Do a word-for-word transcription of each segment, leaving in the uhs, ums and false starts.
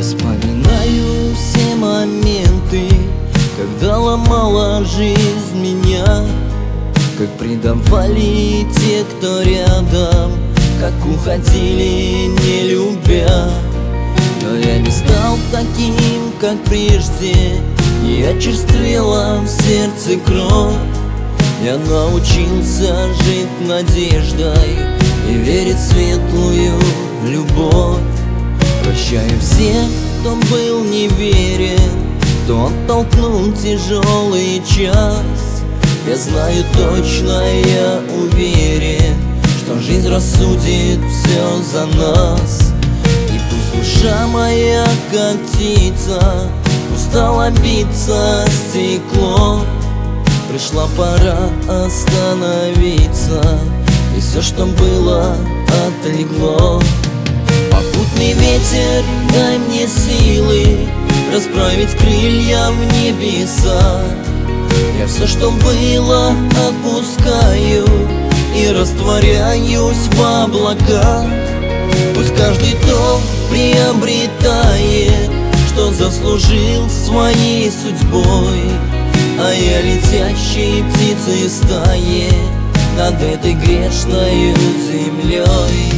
Вспоминаю все моменты, когда ломала жизнь меня, как предавали те, кто рядом, как уходили, не любя. Но я не стал таким, как прежде, и очерствела в сердце кровь. Я научился жить надеждой и верить в светлую любовь. Прощаю всех, кто был неверен, кто оттолкнул тяжелый час. Я знаю точно, я уверен, что жизнь рассудит все за нас. И пусть душа моя, как птица, устала биться о стекло, пришла пора остановиться, и все, что было, отлегло. Попутный ветер, дай мне силы расправить крылья в небеса. Я все, что было, отпускаю и растворяюсь в облаках. Пусть каждый то приобретает, что заслужил своей судьбой, а я летящей птицей стае над этой грешною землей.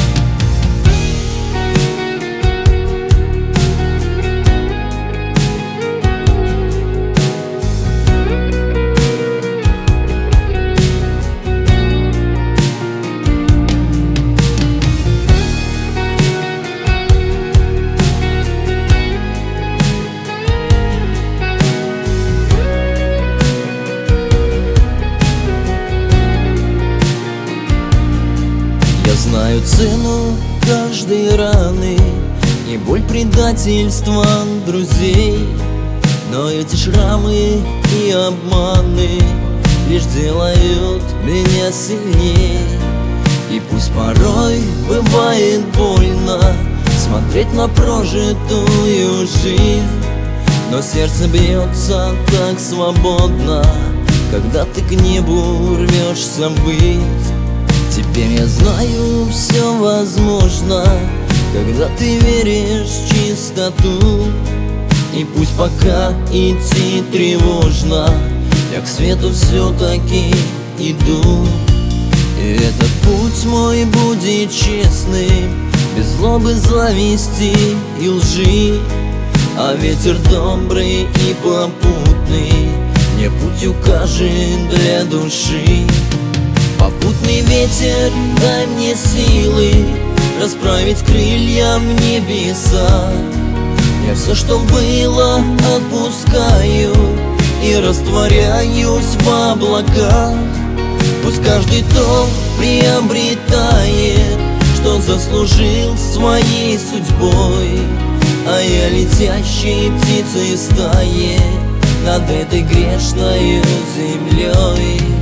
Знаю цену каждой раны и боль предательства друзей, но эти шрамы и обманы лишь делают меня сильней. И пусть порой бывает больно смотреть на прожитую жизнь, но сердце бьется так свободно, когда ты к небу рвешься ввысь. Теперь я знаю, все возможно, когда ты веришь в чистоту. И пусть пока идти тревожно, я к свету все-таки иду. И этот путь мой будет честным, без злобы, зависти и лжи. А ветер добрый и попутный мне путь укажет для души. Попутный ветер, дай мне силы расправить крылья в небеса. Я все, что было, отпускаю и растворяюсь в облаках. Пусть каждый то приобретает, что заслужил своей судьбой, а я летящей птицей стае над этой грешною землей.